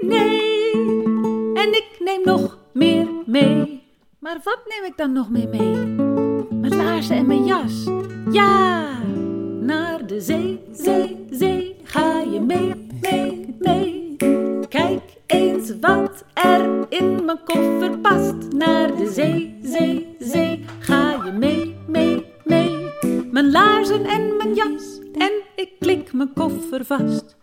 nee. En ik neem nog meer mee. Maar wat neem ik dan nog meer mee? Mijn laarzen en mijn jas. Ja, naar de zee, zee, zee. Ga je mee, mee, mee. Kijk eens wat er in mijn koffer past. Naar de zee, zee, zee. Ga je mee, mee, mee. Mijn laarzen en mijn jas. En ik klik mijn koffer vast.